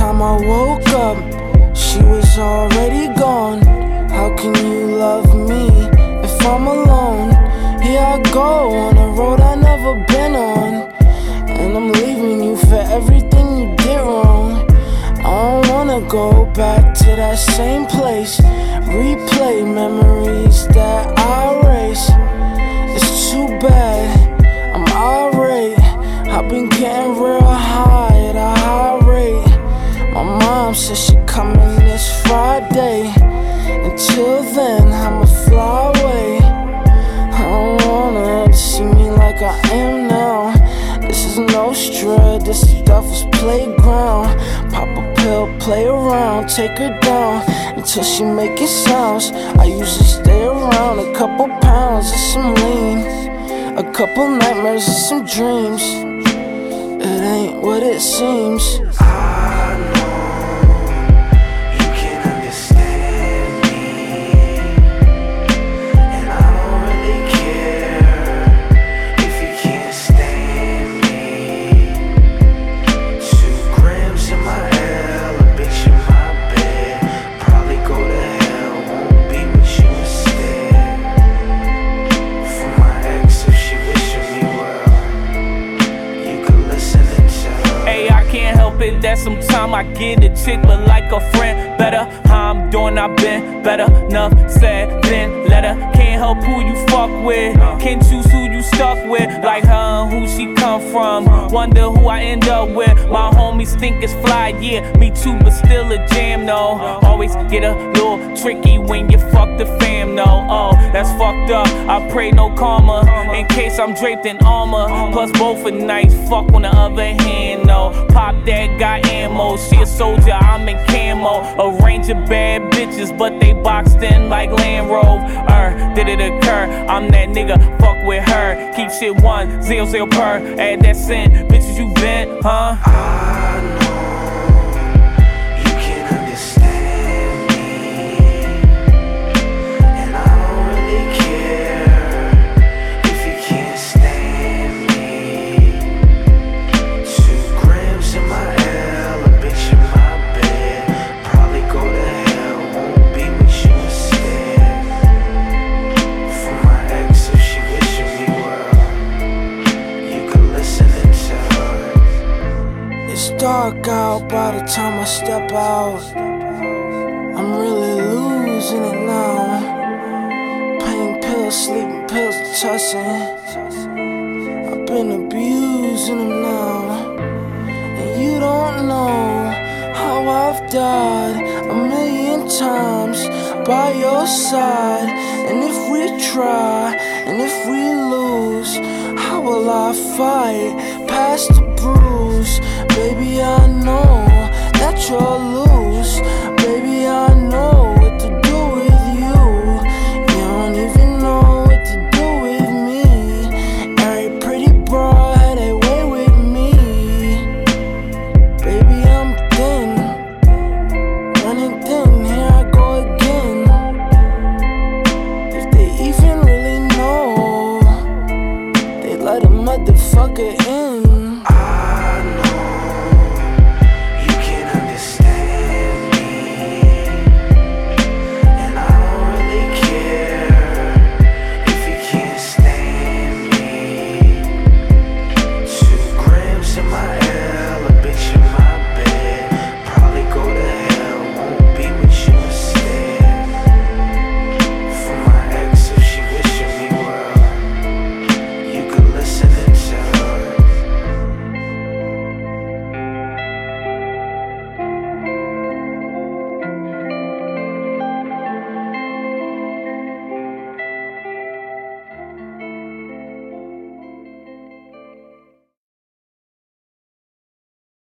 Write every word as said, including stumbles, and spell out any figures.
time I woke up, she was already gone. How can you love me if I'm alone? Here I go on a road I never been on, and I'm leaving you for everything you did wrong. I don't wanna go back to that same place, replay memories that I erase. It's too bad, I'm irate. I've been getting real high at a high rate. My mom says she coming this Friday. Until then, I'ma fly away. I don't want her to see me like I am now. This is no stress, this is devil's playground. Pop a pill, play around, take her down until she making sounds. I usually stay around a couple pounds of some lean, a couple nightmares and some dreams. It ain't what it seems. I know you can understand me, and I don't really care if you can't stand me. Two grams in my L, a bitch in my bed. Probably go to hell, won't be with you instead. For my ex, if she wishing me well, you could listen and tell. Hey, I can't help it that sometime I get a chick, but like a friend. Better how I'm doing, I've been better. Enough said, then let her. Can't help who you fuck with, can't choose who you stuck with. Like her and who she come from, wonder who I end up with. My homies think it's fly, yeah, me too, but still a jam, no. Always get a little tricky when you fuck the fam, no. Oh, that's fucked up, I pray no karma, in case I'm draped in armor. Plus both are nice, fuck on the other hand, no. Pop that got ammo, she a soldier, I'm in camo. A range of bad bitches, but they boxed in like Land Rover. Er, did it occur? I'm that nigga, fuck with her. Keep shit one, zero, zero per. Add that cent, bitches you bent, huh? I know you can understand me, and I don't really care if you can't stand me. Two grams in my L, a bitch in my bed. Probably go to hell, won't be with you instead. For my ex, if she wishing me well, you could listen and tell her. It's dark out by the time I step out. I'm really losing it now. Pain pills, sleeping pills, tussing. I've been abusing them now. And you don't know how I've died a million times by your side. And if we try, and if we lose, how will I fight past the bruise? Baby, I know